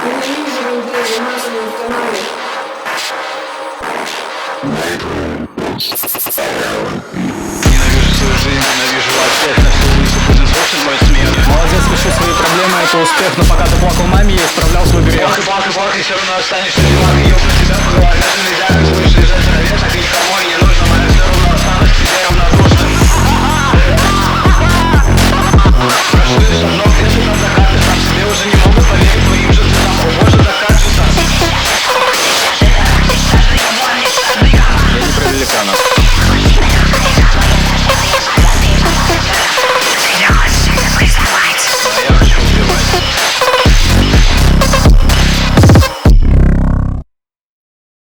Ненавижу людей, на канале. Ненавижу свою жизнь, ненавижу всех, на всю улицу будем слушать мой смех. Молодец, решу свои проблемы, это успех. Но пока ты плакал маме, я исправлял свой грех. Бах и бах и бах, и все равно останешься диван. Ёбну тебя по голове, ты нельзя, как слышишь, лежать в траве, так и никому и